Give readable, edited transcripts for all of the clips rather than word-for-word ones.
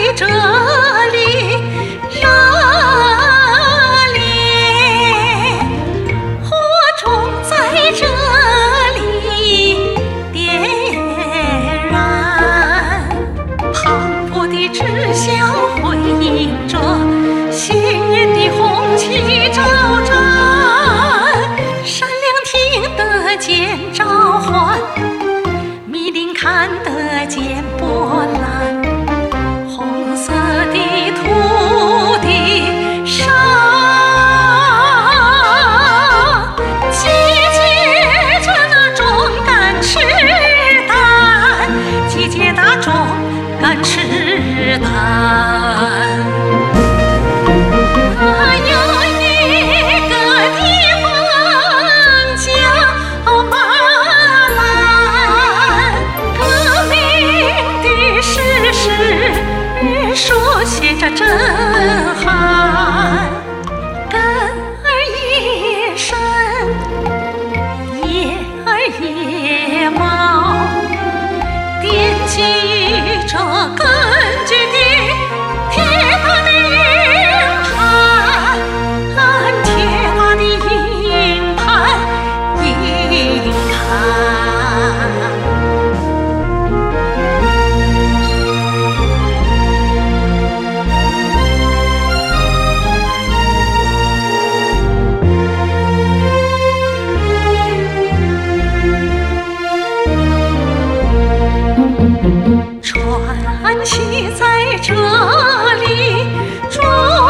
这里热烈，火种在这里点燃，磅礴的志向辉映着，鲜艳的红旗招展，闪亮听得见召唤，密令看得见波澜，红色的土地上，集结着那壮敢赤胆，集结大壮敢赤胆。有一个地方叫马兰，革命的事实书写着震撼，根儿一深，叶儿也茂，惦记着根据的铁打的营盘，铁打的营盘，营盘。传奇在这里主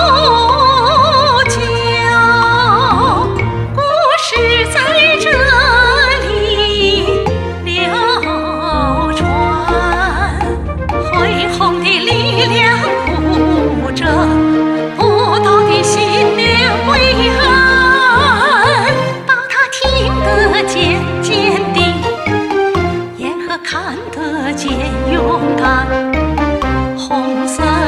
角，故事在这里流传，恢宏的力量鼓着，不倒的信念归安，把它听得见坚定，眼和看得见勇敢，红色